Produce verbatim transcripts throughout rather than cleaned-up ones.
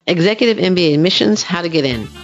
Executive M B A Admissions, How to Get In.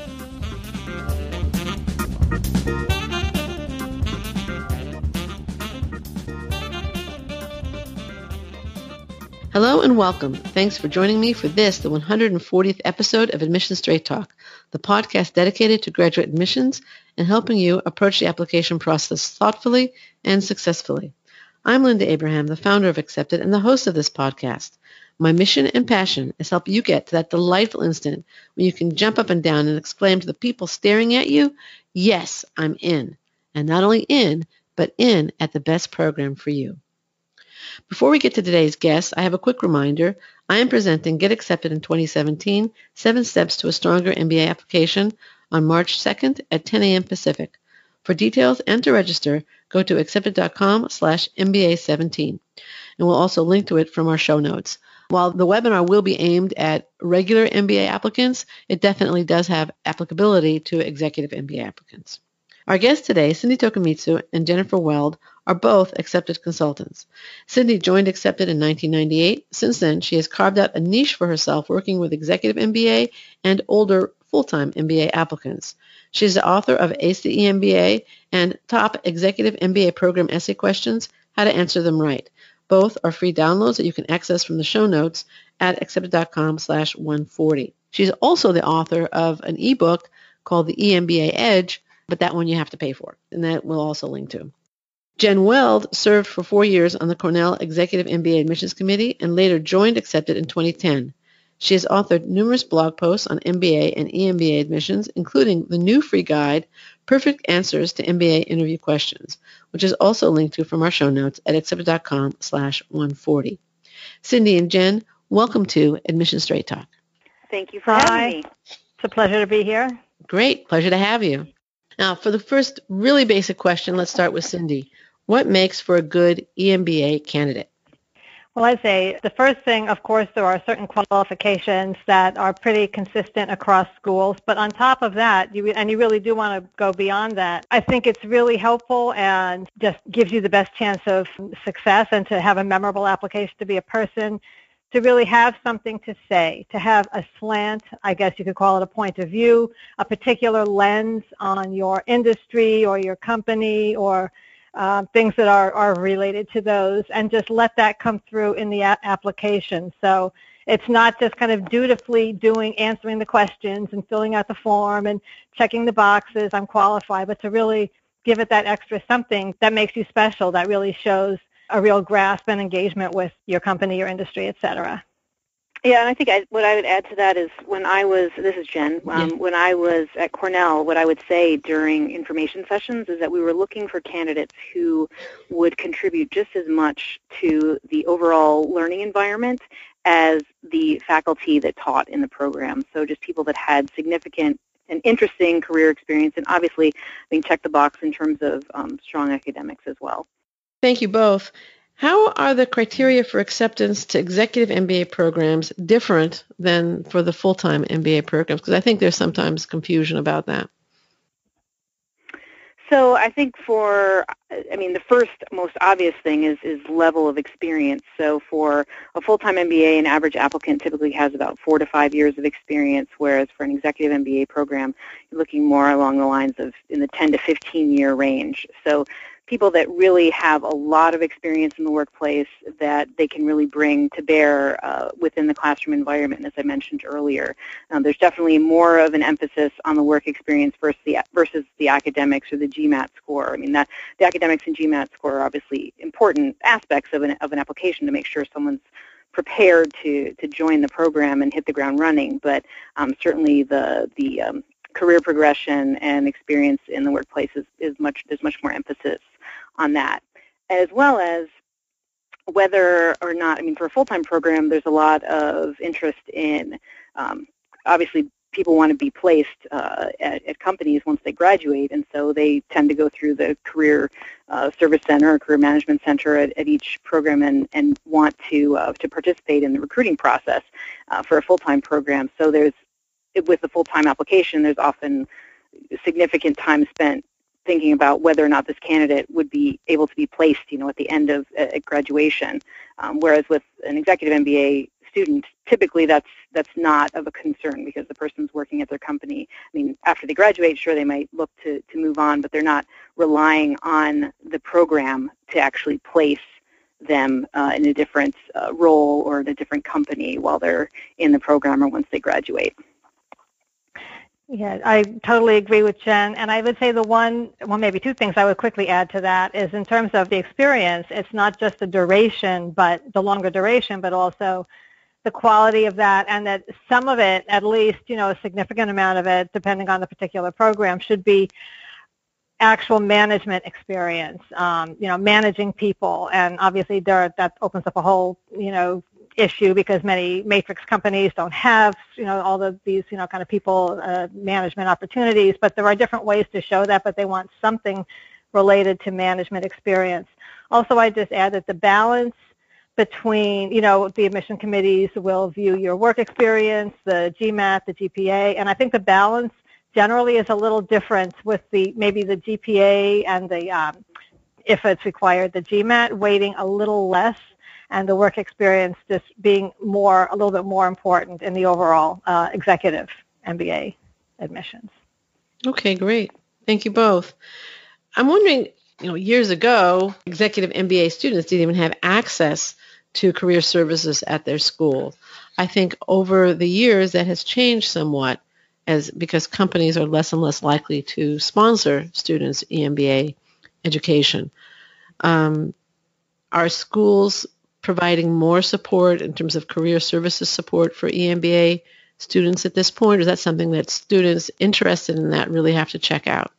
Hello and welcome. Thanks for joining me for this, the one hundred fortieth episode of Admissions Straight Talk, the podcast dedicated to graduate admissions and helping you approach the application process thoughtfully and successfully. I'm Linda Abraham, the founder of Accepted and the host of this podcast. My mission and passion is to help you get to that delightful instant when you can jump up and down and exclaim to the people staring at you, yes, I'm in. And not only in, but in at the best program for you. Before we get to today's guest, I have a quick reminder. I am presenting Get Accepted in twenty seventeen, Seven Steps to a Stronger M B A Application on March second at ten a.m. Pacific. For details and to register, go to accepted.com slash MBA17. And we'll also link to it from our show notes. While the webinar will be aimed at regular M B A applicants, it definitely does have applicability to executive M B A applicants. Our guests today, Cindy Tokumitsu and Jennifer Weld, are both Accepted consultants. Cindy joined Accepted in nineteen ninety-eight. Since then, she has carved out a niche for herself working with executive M B A and older full-time M B A applicants. She is the author of A C E M B A and Top Executive M B A Program Essay Questions, How to Answer Them Right. Both are free downloads that you can access from the show notes at accepted.com slash 140. She's also the author of an ebook called the E M B A Edge, but that one you have to pay for, and that we'll also link to. Jen Weld served for four years on the Cornell Executive M B A Admissions Committee and later joined Accepted in twenty ten. She has authored numerous blog posts on M B A and E M B A admissions, including the new free guide, Perfect Answers to M B A Interview Questions, which is also linked to from our show notes at accepted.com slash 140. Cindy and Jen, welcome to Admissions Straight Talk. Thank you for Hi. having me. It's a pleasure to be here. Great. Pleasure to have you. Now, for the first really basic question, let's start with Cindy. What makes for a good E M B A candidate? Well, I'd say the first thing, of course, there are certain qualifications that are pretty consistent across schools. But on top of that, you, and you really do want to go beyond that, I think it's really helpful and just gives you the best chance of success and to have a memorable application, to be a person, to really have something to say, to have a slant, I guess you could call it a point of view, a particular lens on your industry or your company or Uh, things that are, are related to those, and just let that come through in the a- application. So it's not just kind of dutifully doing, answering the questions and filling out the form and checking the boxes, I'm qualified, but to really give it that extra something that makes you special, that really shows a real grasp and engagement with your company, your industry, et cetera. Yeah, and I think I, what I would add to that is when I was, this is Jen, um, Yeah. when I was at Cornell, what I would say during information sessions is that we were looking for candidates who would contribute just as much to the overall learning environment as the faculty that taught in the program. So just people that had significant and interesting career experience, and obviously I think check the box in terms of um, strong academics as well. Thank you both. How are the criteria for acceptance to executive M B A programs different than for the full-time M B A programs? Because I think there's sometimes confusion about that. So I think for, I mean, the first most obvious thing is, is level of experience. So for a full-time M B A, an average applicant typically has about four to five years of experience, whereas for an executive M B A program, you're looking more along the lines of in the ten to fifteen year range. So people that really have a lot of experience in the workplace that they can really bring to bear uh, within the classroom environment, as I mentioned earlier. Um, there's definitely more of an emphasis on the work experience versus the, versus the academics or the GMAT score. I mean, that the academics and GMAT score are obviously important aspects of an, of an application to make sure someone's prepared to, to join the program and hit the ground running, but um, certainly the, the um, career progression and experience in the workplace is, is much, there's much more emphasis on that, as well as whether or not, I mean, for a full-time program, there's a lot of interest in, um, obviously, people want to be placed uh, at, at companies once they graduate, and so they tend to go through the career uh, service center or career management center at, at each program and, and want to uh, to participate in the recruiting process uh, for a full-time program. So there's, with the full-time application, there's often significant time spent thinking about whether or not this candidate would be able to be placed, you know, at the end of uh, graduation. Um, whereas with an executive M B A student, typically that's that's not of a concern because the person's working at their company. I mean, after they graduate, sure, they might look to, to move on, but they're not relying on the program to actually place them uh, in a different uh, role or in a different company while they're in the program or once they graduate. Yeah, I totally agree with Jen. And I would say the one, well, maybe two things I would quickly add to that is in terms of the experience, it's not just the duration, but the longer duration, but also the quality of that, and that some of it, at least, you know, a significant amount of it, depending on the particular program, should be actual management experience, um, you know, managing people. And obviously there, that opens up a whole, you know, issue because many matrix companies don't have, you know, all of these, you know, kind of people uh, management opportunities, but there are different ways to show that, but they want something related to management experience. Also, I just add that the balance between, you know, the admission committees will view your work experience, the GMAT, the G P A, and I think the balance generally is a little different with the, maybe the G P A and the, um, if it's required, the GMAT weighting a little less, and the work experience just being more, a little bit more important in the overall uh, executive M B A admissions. Okay, great. Thank you both. I'm wondering, you know, years ago, executive M B A students didn't even have access to career services at their school. I think over the years that has changed somewhat as because companies are less and less likely to sponsor students' E M B A education. Um, are schools providing more support in terms of career services support for E M B A students at this point, or is that something that students interested in that really have to check out?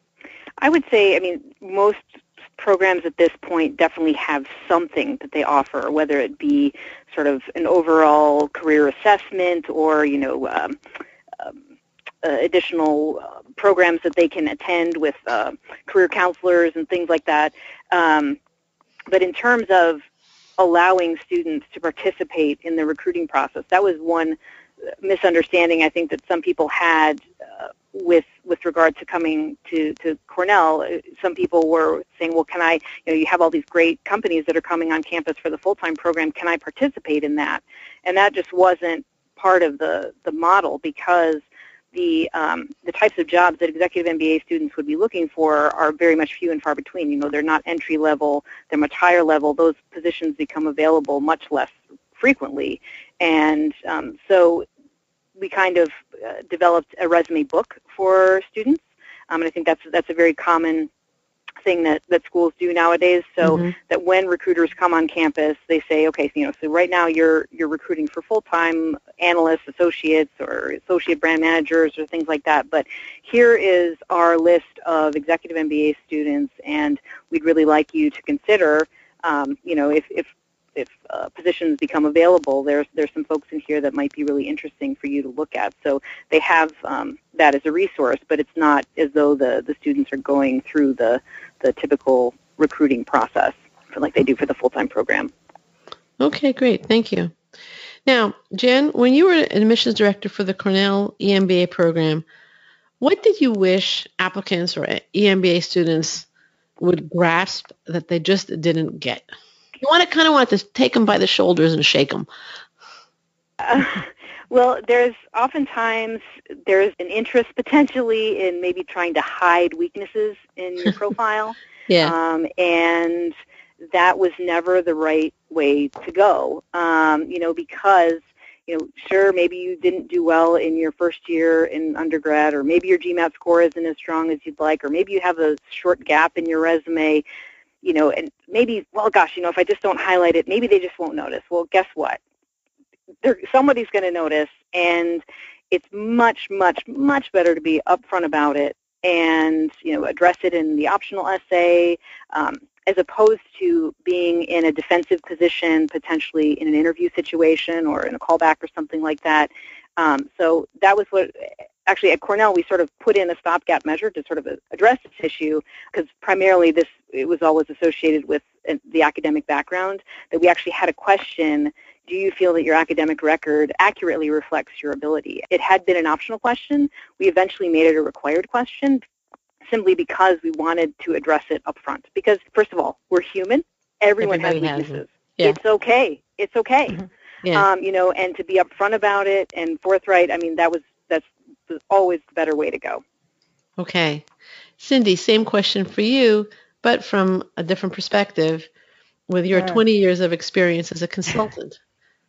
I would say, I mean, most programs at this point definitely have something that they offer, whether it be sort of an overall career assessment or, you know, um, um, uh, additional uh, programs that they can attend with uh, career counselors and things like that. Um, but in terms of allowing students to participate in the recruiting process, that was one misunderstanding I think that some people had uh, with with regard to coming to, to Cornell. Some people were saying, well, can I, you know, you have all these great companies that are coming on campus for the full-time program, can I participate in that? And that just wasn't part of the, the model, because the um, the types of jobs that executive M B A students would be looking for are very much few and far between. You know, they're not entry level, they're much higher level. Those positions become available much less frequently. And um, so we kind of uh, developed a resume book for students, um, and I think that's that's a very common thing that, that schools do nowadays, so mm-hmm. that when recruiters come on campus, they say, okay, so, you know, so right now you're you're recruiting for full-time analysts, associates, or associate brand managers, or things like that, but here is our list of executive M B A students, and we'd really like you to consider, um, you know, if, if if uh, positions become available, there's there's some folks in here that might be really interesting for you to look at. So they have um, that as a resource, but it's not as though the, the students are going through the, the typical recruiting process for, like they do for the full-time program. Okay, great. Thank you. Now, Jen, when you were an admissions director for the Cornell E M B A program, what did you wish applicants or E M B A students would grasp that they just didn't get? You want to kind of want to take them by the shoulders and shake them. Uh, well, there's oftentimes there's an interest potentially in maybe trying to hide weaknesses in your profile. Yeah. Um, and that was never the right way to go. Um, you know, because, you know, sure, maybe you didn't do well in your first year in undergrad, or maybe your GMAT score isn't as strong as you'd like, or maybe you have a short gap in your resume. You know, and maybe, well, gosh, you know, if I just don't highlight it, maybe they just won't notice. Well, guess what? There, somebody's going to notice, and it's much, much, much better to be upfront about it and, you know, address it in the optional essay, um, as opposed to being in a defensive position, potentially in an interview situation or in a callback or something like that. Um, so that was what, actually at Cornell, we sort of put in a stopgap measure to sort of address this issue, because primarily this, it was always associated with the academic background, that we actually had a question, do you feel that your academic record accurately reflects your ability? It had been an optional question. We eventually made it a required question, simply because we wanted to address it up front. Because, first of all, we're human. Everyone Everybody has weaknesses. has yeah. It's okay. It's okay. Mm-hmm. Yeah. um, you know, and to be upfront about it and forthright. I mean, that was that's always the better way to go. Okay. Cindy, same question for you, but from a different perspective with your Sure. twenty years of experience as a consultant.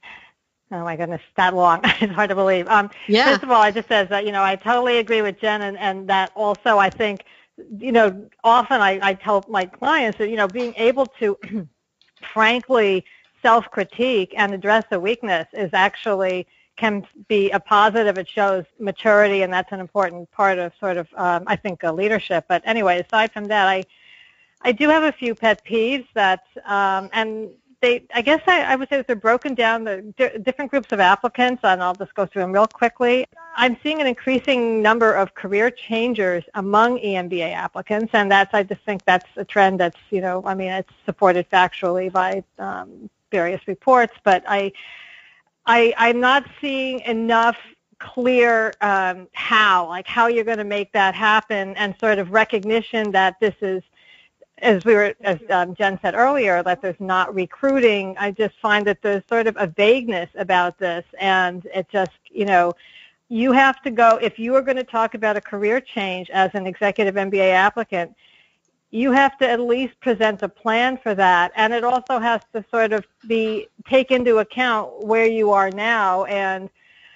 Oh my goodness, that long. It's hard to believe. Um, Yeah. First of all, I just says that, you know, I totally agree with Jen, and, and that also I think, you know, often I, I tell my clients that, you know, being able to frankly self-critique and address a weakness is actually can be a positive. It shows maturity, and that's an important part of sort of, um, I think, uh, leadership. But anyway, aside from that, I, I do have a few pet peeves that, um, and they, I guess I, I would say that they're broken down, the d- different groups of applicants, and I'll just go through them real quickly. I'm seeing an increasing number of career changers among E M B A applicants, and that's, I just think that's a trend that's, you know, I mean, it's supported factually by um, various reports, but I, I, I'm not seeing enough clear um, how, like how you're going to make that happen, and sort of recognition that this is, as we were, as um, Jen said earlier, that there's not recruiting. I just find that there's sort of a vagueness about this, and it just, you know, you have to go, if you are going to talk about a career change as an executive M B A applicant, you have to at least present a plan for that, and it also has to sort of be, take into account where you are now, and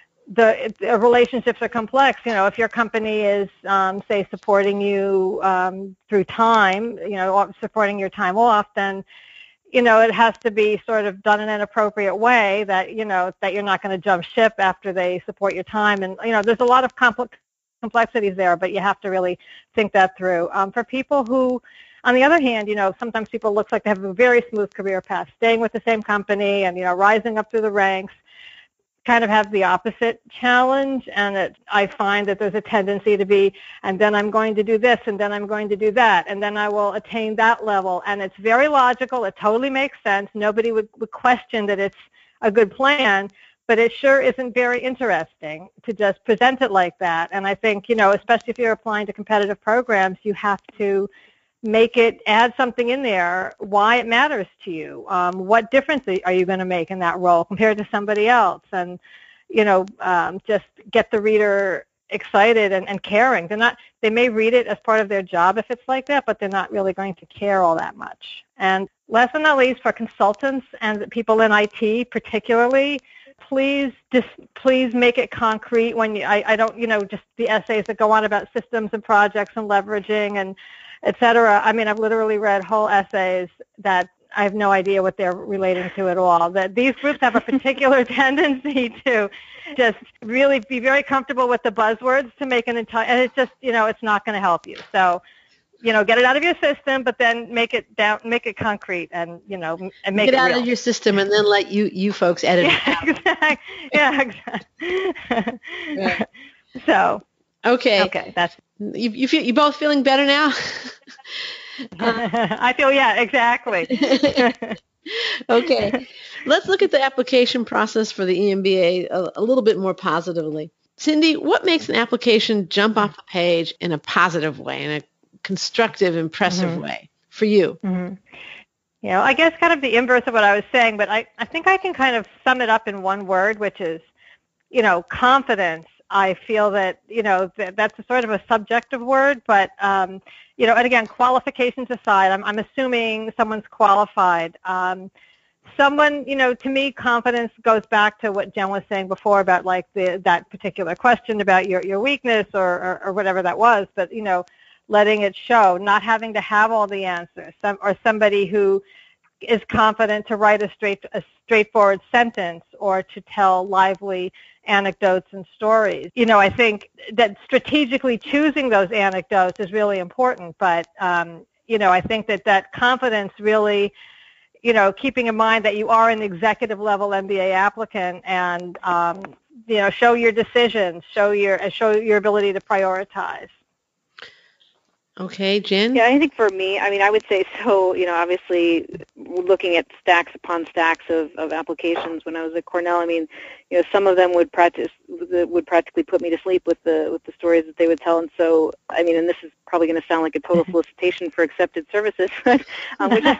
the, the relationships are complex. You know, if your company is, um, say, supporting you um, through time, you know, supporting your time off, then, you know, it has to be sort of done in an appropriate way that, you know, that you're not going to jump ship after they support your time. And, you know, there's a lot of complex complexities there, but you have to really think that through. Um, for people who, on the other hand, you know, sometimes people look like they have a very smooth career path, staying with the same company and, you know, rising up through the ranks, kind of have the opposite challenge, and it, I find that there's a tendency to be, and then I'm going to do this, and then I'm going to do that, and then I will attain that level, and it's very logical. It totally makes sense. Nobody would, would question that it's a good plan, but it sure isn't very interesting to just present it like that, and I think, you know, especially if you're applying to competitive programs, you have to make it, add something in there, why it matters to you. Um, what difference are you going to make in that role compared to somebody else? And, you know, um, just get the reader excited and, and caring. They're not, they may read it as part of their job if it's like that, but they're not really going to care all that much. And last but not least, for consultants and people in I T particularly, please just please make it concrete. When you, I, I don't, you know, just the essays that go on about systems and projects and leveraging and et cetera. I mean, I've literally read whole essays that I have no idea what they're relating to at all. That these groups have a particular tendency to just really be very comfortable with the buzzwords to make an entire, and it's just, you know, it's not going to help you. So, you know, get it out of your system, but then make it down, make it concrete, and, you know, and make Get it out real. of your system, and then let you you folks edit Yeah, it out. exactly. Yeah, exactly. Right. So, Okay. okay, that's. You you feel you both feeling better now? uh, I feel, yeah, exactly. Okay. Let's look at the application process for the E M B A a, a little bit more positively. Cindy, what makes an application jump off the page in a positive way, in a constructive, impressive Mm-hmm. way for you? Mm-hmm. You know, I guess kind of the inverse of what I was saying, but I, I think I can kind of sum it up in one word, which is, you know, confidence. I feel that, you know, th- that's a sort of a subjective word, but, um, you know, and again, qualifications aside, I'm, I'm assuming someone's qualified. Um, someone, you know, to me, confidence goes back to what Jen was saying before about, like, the, that particular question about your, your weakness or, or, or whatever that was, but, you know, letting it show, not having to have all the answers, some, or somebody who is confident to write a straight a straightforward sentence or to tell lively anecdotes and stories. You know, I think that strategically choosing those anecdotes is really important, but, um, you know, I think that that confidence really, you know, keeping in mind that you are an executive level M B A applicant, and, um, you know, show your decisions, show your, show your ability to prioritize. Okay, Jen? Yeah, I think for me, I mean, I would say so, you know, obviously looking at stacks upon stacks of, of applications when I was at Cornell, I mean, you know, some of them would practice would practically put me to sleep with the with the stories that they would tell. And so, I mean, and this is probably going to sound like a total solicitation for accepted services, but um, which is,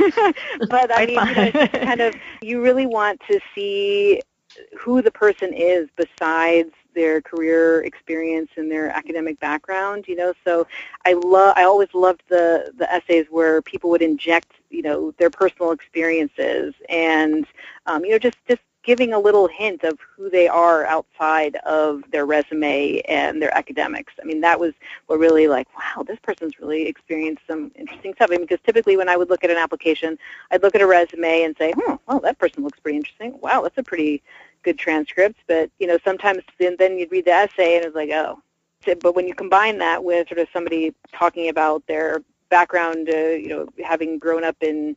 but I mean, you know, it's kind of, you really want to see who the person is besides their career experience and their academic background, you know. So I love, I always loved the the essays where people would inject, you know, their personal experiences and, um, you know, just just giving a little hint of who they are outside of their resume and their academics. I mean, that was what really, like, wow, this person's really experienced some interesting stuff. I mean, because typically when I would look at an application, I'd look at a resume and say, hmm, well, that person looks pretty interesting. Wow, that's a pretty good transcript. But, you know, sometimes then, then you'd read the essay and it's like, oh. But when you combine that with sort of somebody talking about their background, uh, you know, having grown up in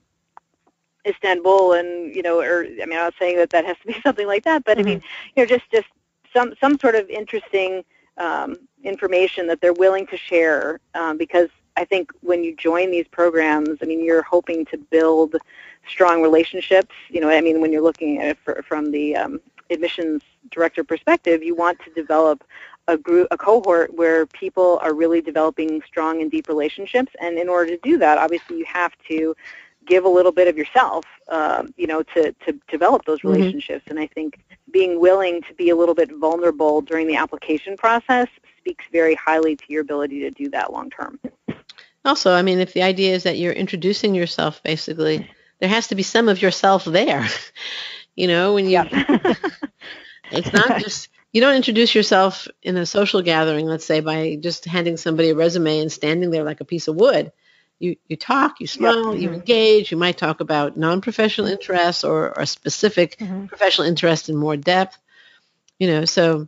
Istanbul, and, you know, or, I mean, I'm not saying that that has to be something like that, but mm-hmm. I mean, you know, just, just some, some sort of interesting um, information that they're willing to share, um, because I think when you join these programs, I mean, you're hoping to build strong relationships. You know, I mean, when you're looking at it for, from the um, admissions director perspective, you want to develop a group, a cohort where people are really developing strong and deep relationships. And in order to do that, obviously, you have to give a little bit of yourself, um, you know, to, to develop those relationships. Mm-hmm. And I think being willing to be a little bit vulnerable during the application process speaks very highly to your ability to do that long term. Also, I mean, if the idea is that you're introducing yourself, basically, there has to be some of yourself there. You know, when you, yeah. It's not just, you don't introduce yourself in a social gathering, let's say, by just handing somebody a resume and standing there like a piece of wood. You, you talk, you smile, yep. you engage, you might talk about non-professional interests or, or a specific mm-hmm. professional interest in more depth, you know, so.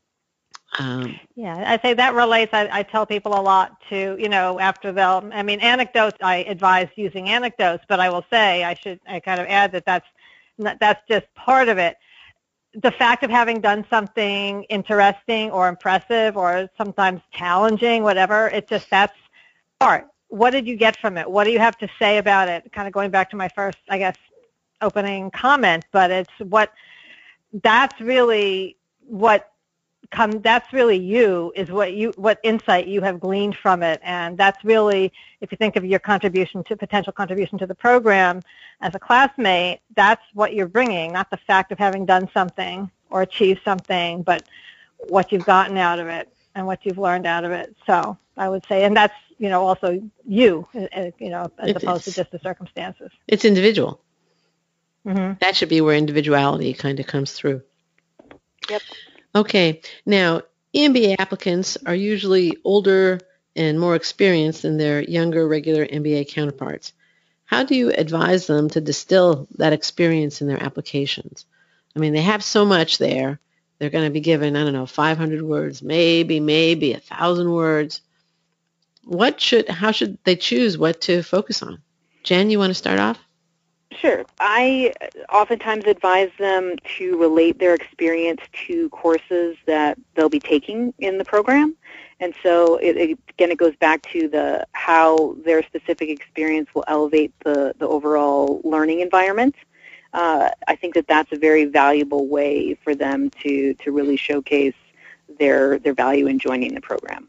Um, yeah, I say that relates, I, I tell people a lot to, you know, after they'll, I mean, anecdotes, I advise using anecdotes, but I will say, I should, I kind of add that that's, that's just part of it. The fact of having done something interesting or impressive or sometimes challenging, whatever, it just, that's part. What did you get from it? What do you have to say about it? Kind of going back to my first, I guess, opening comment, but it's what, that's really what come, that's really you, is what you, what insight you have gleaned from it. And that's really, if you think of your contribution to, potential contribution to the program as a classmate, that's what you're bringing, not the fact of having done something or achieved something, but what you've gotten out of it and what you've learned out of it. So I would say, and that's, you know, also you, you know, as it opposed is. to just the circumstances. It's individual. Mm-hmm. That should be where individuality kind of comes through. Yep. Okay. Now, E M B A applicants are usually older and more experienced than their younger regular M B A counterparts. How do you advise them to distill that experience in their applications? I mean, they have so much there. They're going to be given, I don't know, five hundred words, maybe, maybe one thousand words. What should, how should they choose what to focus on? Jen, you want to start off? Sure. I oftentimes advise them to relate their experience to courses that they'll be taking in the program. And so, it, it, again, it goes back to the how their specific experience will elevate the, the overall learning environment. Uh, I think that that's a very valuable way for them to, to really showcase their their value in joining the program.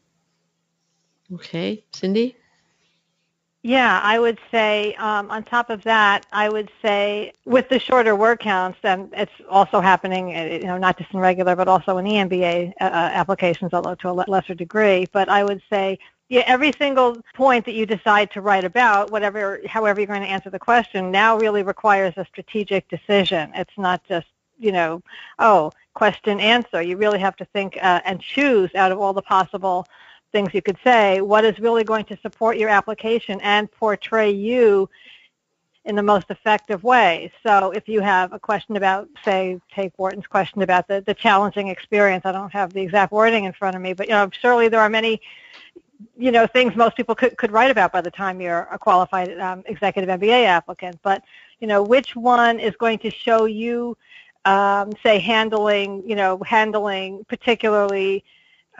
Okay. Cindy? Yeah, I would say um, on top of that, I would say with the shorter word counts, and it's also happening, you know, not just in regular, but also in E M B A uh, applications, although to a lesser degree. But I would say, yeah, every single point that you decide to write about, whatever, however you're going to answer the question, now really requires a strategic decision. It's not just, you know, oh, question, answer. You really have to think uh, and choose out of all the possible things you could say, what is really going to support your application and portray you in the most effective way. So if you have a question about, say, take Wharton's question about the, the challenging experience, I don't have the exact wording in front of me, but, you know, surely there are many, you know, things most people could, could write about by the time you're a qualified um, executive M B A applicant. But, you know, which one is going to show you, um, say, handling, you know, handling particularly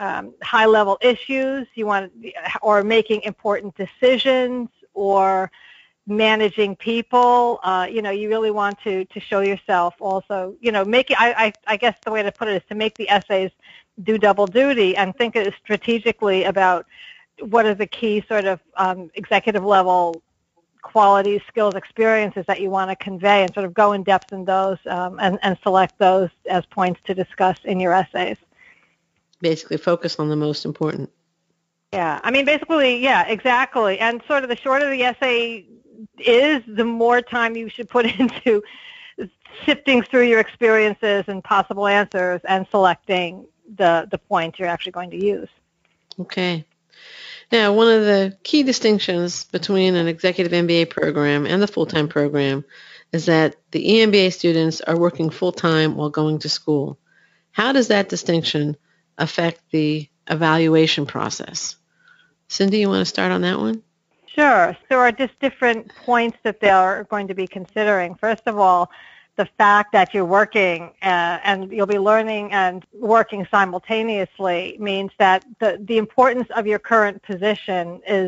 um, high-level issues, you want, or making important decisions, or managing people. Uh, you know, you really want to to show yourself also. You know, make it, I, I I guess the way to put it is to make the essays do double duty and think strategically about what are the key sort of um, executive level qualities, skills, experiences that you want to convey, and sort of go in depth in those um, and, and select those as points to discuss in your essays. Basically focus on the most important. Yeah, I mean, basically, yeah, exactly. And sort of the shorter the essay is, the more time you should put into sifting through your experiences and possible answers and selecting the, the points you're actually going to use. Okay. Now, one of the key distinctions between an executive M B A program and the full-time program is that the E M B A students are working full-time while going to school. How does that distinction affect the evaluation process? Cindy, you want to start on that one? Sure. So there are just different points that they're going to be considering. First of all, the fact that you're working uh, and you'll be learning and working simultaneously means that the, the importance of your current position is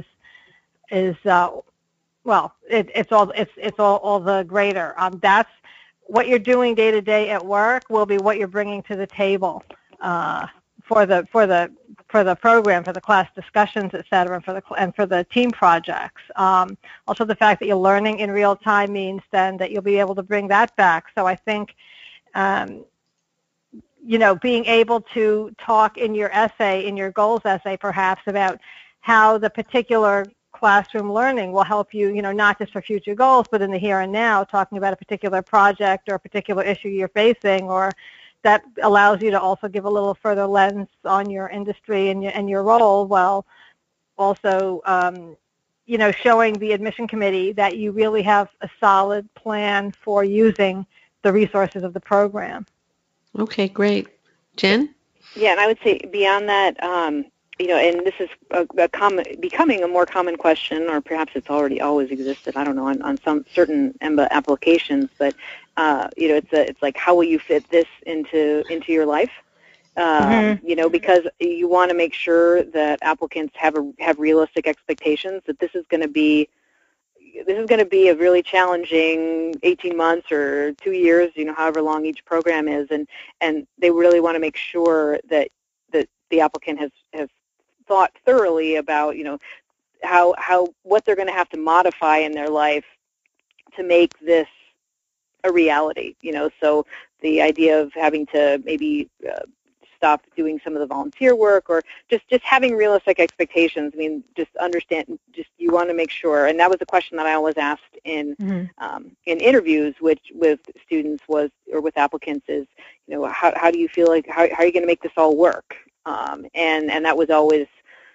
is uh, well, it, it's all it's it's all, all the greater. Um, that's what you're doing day to day at work will be what you're bringing to the table uh, for the for the for the program, for the class discussions, et cetera, and for the and for the team projects. Um, also, the fact that you're learning in real time means then that you'll be able to bring that back. So I think, um, you know, being able to talk in your essay, in your goals essay, perhaps about how the particular classroom learning will help you, you know, not just for future goals, but in the here and now, talking about a particular project or a particular issue you're facing, or that allows you to also give a little further lens on your industry and your, and your role, while also, um, you know, showing the admission committee that you really have a solid plan for using the resources of the program. Okay, great. Jen? Yeah, and I would say beyond that, um, you know, and this is a, a common, becoming a more common question, or perhaps it's already always existed, I don't know, on, on some certain E M B A applications, but Uh, you know, it's a, it's like, how will you fit this into into your life? Um, mm-hmm. You know, because you want to make sure that applicants have a, have realistic expectations that this is going to be this is going to be a really challenging eighteen months or two years, you know, however long each program is, and and they really want to make sure that that the applicant has has thought thoroughly about, you know, how how what they're going to have to modify in their life to make this a reality, you know, so the idea of having to maybe uh, stop doing some of the volunteer work, or just, just having realistic expectations. I mean, just understand, just you want to make sure, and that was a question that I always asked in mm-hmm. um, in interviews with, with students was, or with applicants is, you know, how, how do you feel like, how, how are you going to make this all work? Um, and, and that was always,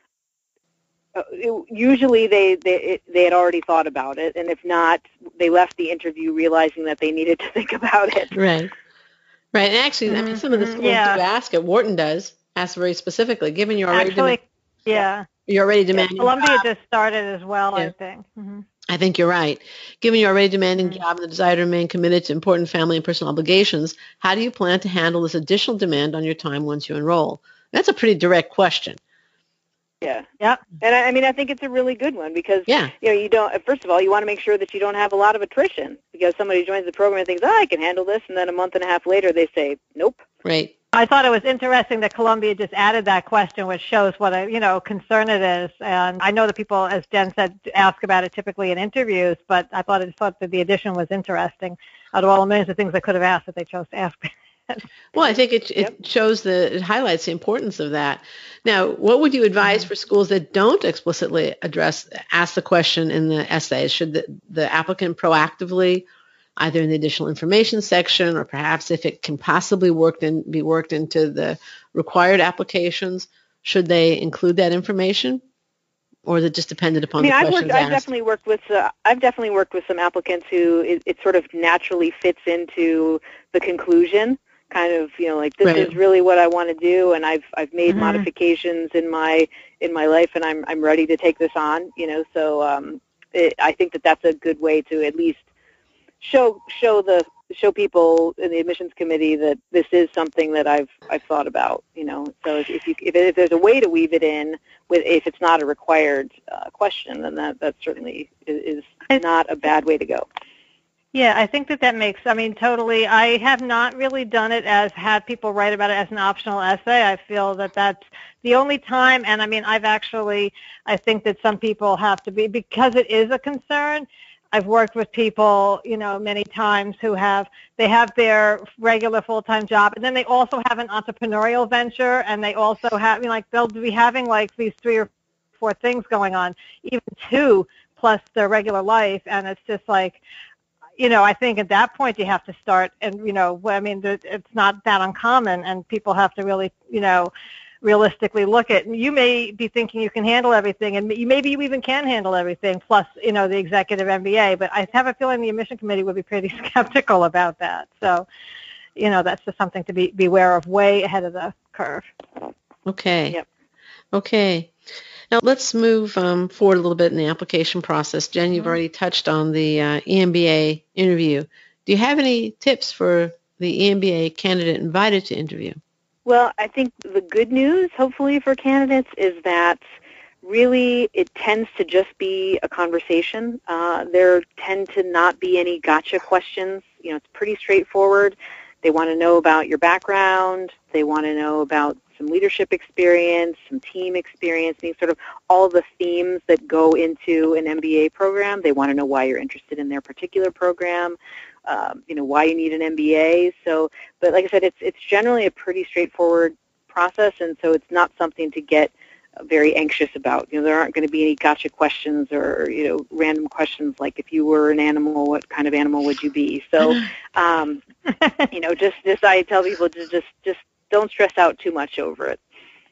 Uh, it, usually they, they it, they had already thought about it, and if not, they left the interview realizing that they needed to think about it. Right. Right. And actually, mm-hmm. I mean, some of the schools yeah. do ask it. Wharton does ask very specifically, given you're already actually, demand- yeah, you're already demanding. Yeah, Columbia job. Just started as well, yeah. I think. Mm-hmm. I think you're right. Given you're already demanding mm-hmm. job and the desire to remain committed to important family and personal obligations, how do you plan to handle this additional demand on your time once you enroll? That's a pretty direct question. Yeah, yeah, and I, I mean, I think it's a really good one because yeah. you know, you don't. First of all, you want to make sure that you don't have a lot of attrition, because somebody joins the program and thinks, "Oh, I can handle this," and then a month and a half later, they say, "Nope." Right. I thought it was interesting that Columbia just added that question, which shows what a you know concern it is. And I know that people, as Jen said, ask about it typically in interviews, but I thought it thought that the addition was interesting. Out of all the millions of things they could have asked, that they chose to ask. Well, I think it, it yep. shows the, it highlights the importance of that. Now, what would you advise mm-hmm. for schools that don't explicitly address, ask the question in the essay? Should the, the applicant proactively, either in the additional information section, or perhaps if it can possibly work in, be worked into the required applications, should they include that information? Or is it just dependent upon I mean, the I've questions worked, asked? I've definitely worked with uh, I've definitely worked with some applicants who it, it sort of naturally fits into the conclusion. Kind of, you know, like this right. is really what I want to do, and I've I've made mm-hmm. modifications in my in my life, and I'm I'm ready to take this on. You know, so um, it, I think that that's a good way to at least show show the show people in the admissions committee that this is something that I've I've thought about, you know. So if, if you if, if there's a way to weave it in with if it's not a required uh, question, then that that certainly is, is not a bad way to go. Yeah, I think that that makes, I mean, totally. I have not really done it as had people write about it as an optional essay. I feel that that's the only time, and I mean, I've actually, I think that some people have to be, because it is a concern. I've worked with people, you know, many times who have, they have their regular full-time job, and then they also have an entrepreneurial venture, and they also have, I mean, like, they'll be having like these three or four things going on, even two plus their regular life, and it's just like, you know, I think at that point you have to start, and, you know, I mean, it's not that uncommon, and people have to really, you know, realistically look at, and you may be thinking you can handle everything, and you maybe you even can handle everything, plus, you know, the executive M B A, but I have a feeling the admission committee would be pretty skeptical about that. So, you know, that's just something to be beware of way ahead of the curve. Okay. Yep. Okay. Now let's move um, forward a little bit in the application process. Jen, you've mm-hmm. already touched on the uh, E M B A interview. Do you have any tips for the E M B A candidate invited to interview? Well, I think the good news, hopefully, for candidates is that really it tends to just be a conversation. Uh, there tend to not be any gotcha questions. You know, it's pretty straightforward. They want to know about your background. They want to know about some leadership experience, some team experience, I mean, sort of all the themes that go into an M B A program. They want to know why you're interested in their particular program, um, you know, why you need an M B A. So, but like I said, it's it's generally a pretty straightforward process, and so it's not something to get very anxious about. You know, there aren't going to be any gotcha questions or, you know, random questions like, if you were an animal, what kind of animal would you be? So, um, you know, just just I tell people just just just don't stress out too much over it.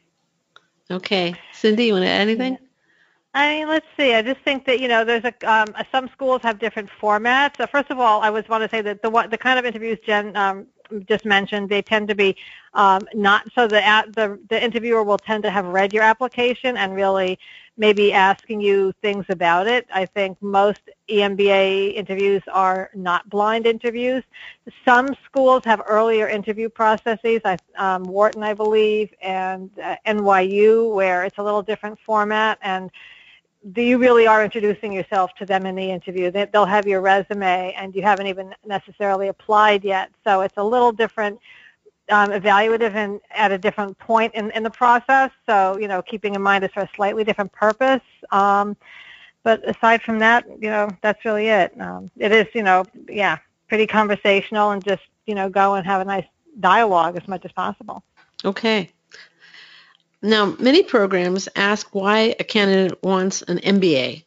Okay. Cindy, you want to add anything? Yeah. I mean, let's see. I just think that, you know, there's a um, some schools have different formats. Uh, first of all, I was want to say that the the kind of interviews Jen um, just mentioned, they tend to be um, not so the, the the interviewer will tend to have read your application and really maybe asking you things about it. I think most E M B A interviews are not blind interviews. Some schools have earlier interview processes, I, um, Wharton, I believe, and uh, N Y U, where it's a little different format, and you really are introducing yourself to them in the interview. They, they'll have your resume, and you haven't even necessarily applied yet, so it's a little different. Um, evaluative and at a different point in, in the process, so, you know, keeping in mind it's for a slightly different purpose. Um, but aside from that, you know, that's really it. Um, it is, you know, yeah, pretty conversational, and just, you know, go and have a nice dialogue as much as possible. Okay. Now, many programs ask why a candidate wants an M B A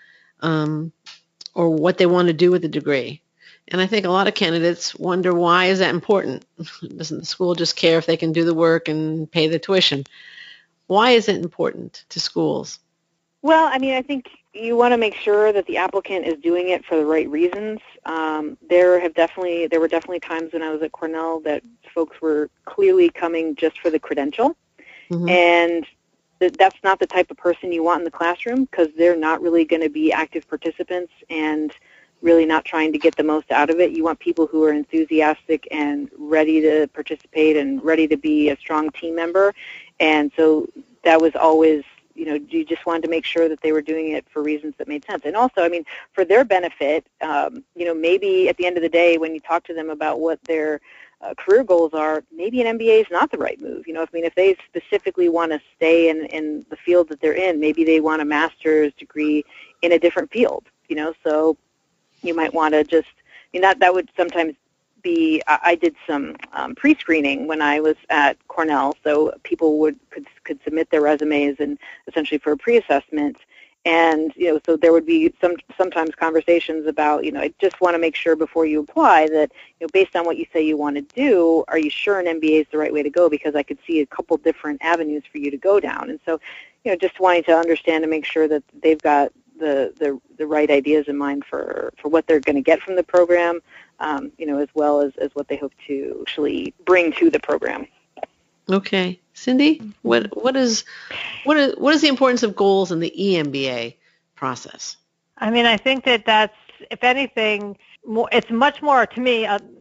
um, or what they want to do with the degree. And I think a lot of candidates wonder, why is that important? Doesn't the school just care if they can do the work and pay the tuition? Why is it important to schools? Well, I mean, I think you want to make sure that the applicant is doing it for the right reasons. Um, there have definitely, there were definitely times when I was at Cornell that folks were clearly coming just for the credential. Mm-hmm. And th- that's not the type of person you want in the classroom, because they're not really going to be active participants and really not trying to get the most out of it. You want people who are enthusiastic and ready to participate and ready to be a strong team member. And so that was always, you know, you just wanted to make sure that they were doing it for reasons that made sense. And also, I mean, for their benefit, um, you know, maybe at the end of the day when you talk to them about what their uh, career goals are, maybe an M B A is not the right move. You know, I mean, if they specifically want to stay in, in the field that they're in, maybe they want a master's degree in a different field, you know, so you might want to just, I mean, that, that would sometimes be, I, I did some um, pre-screening when I was at Cornell, so people would could, could submit their resumes and essentially for a pre-assessment. And, you know, so there would be some sometimes conversations about, you know, I just want to make sure before you apply that, you know, based on what you say you want to do, are you sure an M B A is the right way to go? Because I could see a couple different avenues for you to go down. And so, you know, just wanting to understand and make sure that they've got the, the, the right ideas in mind for, for what they're going to get from the program, um, you know, as well as, as what they hope to actually bring to the program. Okay. Cindy, what what is what is what is the importance of goals in the E M B A process? I mean, I think that that's, if anything, more, it's much more to me. Uh,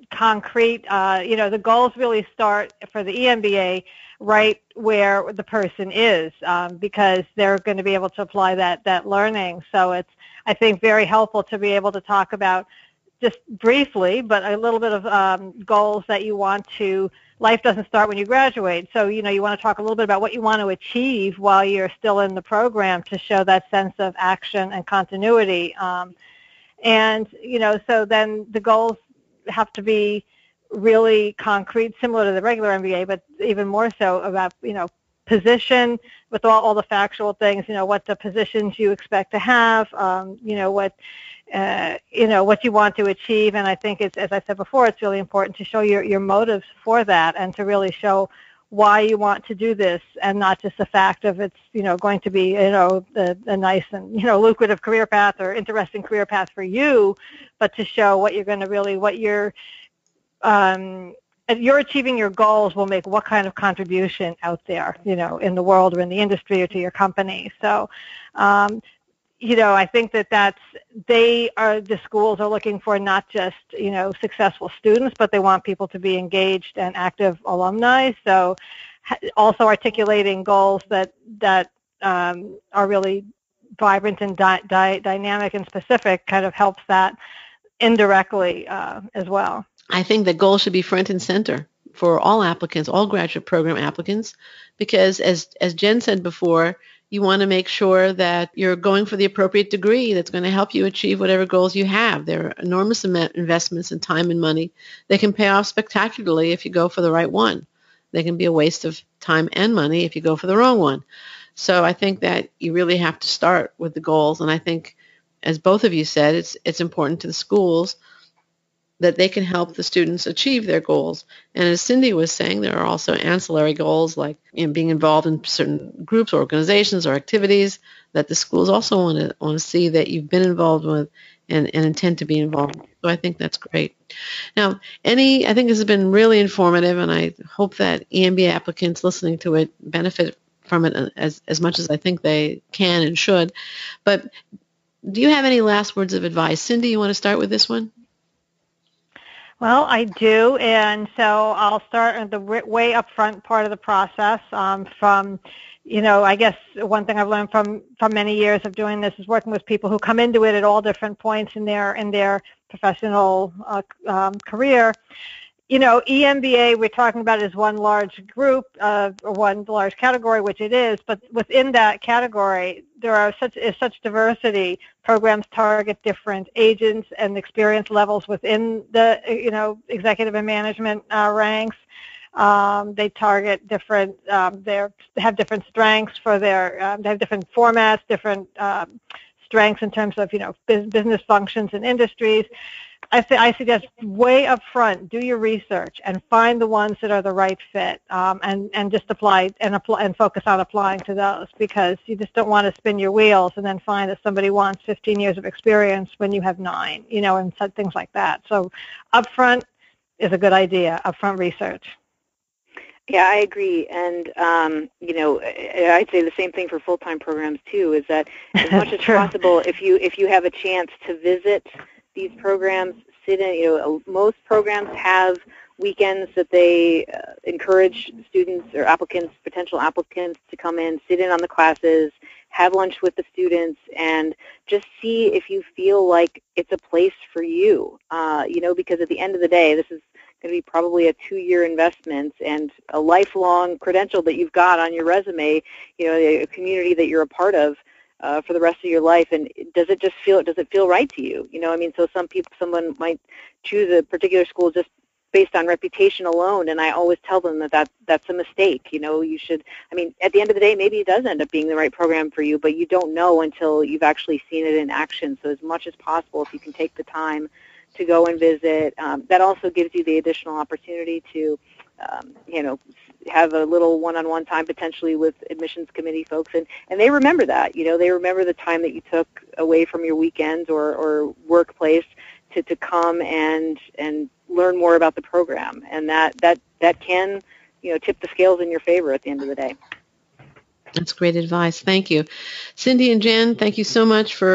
concrete. Uh, you know, the goals really start for the E M B A right where the person is, um, because they're going to be able to apply that that learning. So it's, I think, very helpful to be able to talk about just briefly, but a little bit of um, goals that you want to. Life doesn't start when you graduate, so you know you want to talk a little bit about what you want to achieve while you're still in the program to show that sense of action and continuity. Um, and you know, so then the goals have to be really concrete, similar to the regular M B A, but even more so about, you know, position with all, all the factual things, you know, what the positions you expect to have, um, you know, what, uh, you know, what you want to achieve. And I think it's, as I said before, it's really important to show your, your motives for that and to really show why you want to do this and not just the fact of it's, you know, going to be, you know, a, a nice and, you know, lucrative career path or interesting career path for you, but to show what you're going to really, what you're, um, if you're achieving your goals will make what kind of contribution out there, you know, in the world or in the industry or to your company. So, um, you know, I think that that's, they are, the schools are looking for not just, you know, successful students, but they want people to be engaged and active alumni. So also articulating goals that, that um, are really vibrant and di- di- dynamic and specific kind of helps that indirectly uh, as well. I think that goals should be front and center for all applicants, all graduate program applicants, because as as Jen said before, you want to make sure that you're going for the appropriate degree that's going to help you achieve whatever goals you have. There are enormous investments in time and money. They can pay off spectacularly if you go for the right one. They can be a waste of time and money if you go for the wrong one. So I think that you really have to start with the goals, and I think, as both of you said, it's it's important to the schools that they can help the students achieve their goals. And as Cindy was saying, there are also ancillary goals like, you know, being involved in certain groups or organizations or activities that the schools also want to want to see that you've been involved with and, and intend to be involved. So I think that's great. Now, any, I think this has been really informative, and I hope that E M B A applicants listening to it benefit from it as, as much as I think they can and should. But do you have any last words of advice? Cindy, you want to start with this one? Well, I do, and so I'll start at the way up front part of the process um, from, you know, I guess one thing I've learned from, from many years of doing this is working with people who come into it at all different points in their, in their professional uh, um, career. You know, E M B A, we're talking about it as one large group, uh, or one large category, which it is, but within that category, there are such is such diversity. Programs target different agents and experience levels within the, you know, executive and management uh, ranks. Um, they target different, um, they have different strengths for their, um, they have different formats, different um, strengths in terms of, you know, business functions and industries. I, th- I suggest way up front, do your research and find the ones that are the right fit, um, and, and just apply and apply and focus on applying to those, because you just don't want to spin your wheels and then find that somebody wants fifteen years of experience when you have nine, you know, and things like that. So up front is a good idea, upfront research. Yeah, I agree, and um, you know, I'd say the same thing for full-time programs too. Is that as much as possible, if you if you have a chance to visit these programs, sit in. You know, most programs have weekends that they uh, encourage students or applicants, potential applicants, to come in, sit in on the classes, have lunch with the students, and just see if you feel like it's a place for you. Uh, you know, because at the end of the day, this is going to be probably a two-year investment and a lifelong credential that you've got on your resume, you know, a community that you're a part of uh, for the rest of your life. And does it just feel, does it feel right to you? You know, I mean, so some people, someone might choose a particular school just based on reputation alone, and I always tell them that, that that's a mistake. You know, you should, I mean, at the end of the day, maybe it does end up being the right program for you, but you don't know until you've actually seen it in action. So as much as possible, if you can take the time to go and visit, um, that also gives you the additional opportunity to, um, you know, have a little one-on-one time potentially with admissions committee folks, and, and they remember that. You know, they remember the time that you took away from your weekends or, or workplace to, to come and and learn more about the program, and that, that, that can, you know, tip the scales in your favor at the end of the day. That's great advice. Thank you. Cindy and Jen, thank you so much for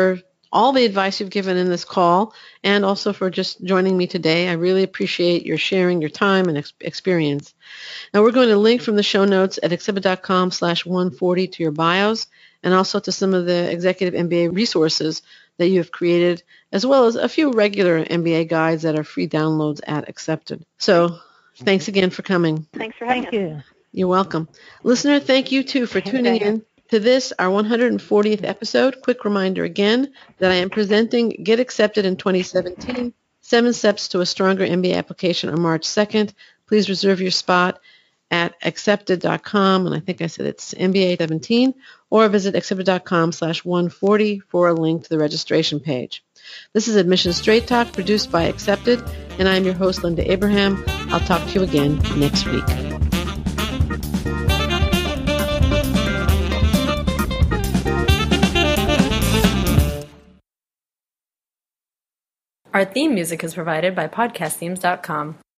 all the advice you've given in this call and also for just joining me today. I really appreciate your sharing your time and ex- experience. Now, we're going to link from the show notes at accepted.com slash 140 to your bios and also to some of the executive M B A resources that you have created, as well as a few regular M B A guides that are free downloads at Accepted. So thanks again for coming. Thanks for having Thank us. you. You're welcome. Listener, thank you, too, for tuning in to this, our one hundred fortieth episode. Quick reminder again that I am presenting Get Accepted in twenty seventeen, Seven Steps to a Stronger M B A Application on March second. Please reserve your spot at accepted dot com, and I think I said it's M B A seventeen, or visit accepted.com slash 140 for a link to the registration page. This is Admission Straight Talk, produced by Accepted, and I'm your host, Linda Abraham. I'll talk to you again next week. Our theme music is provided by podcast themes dot com.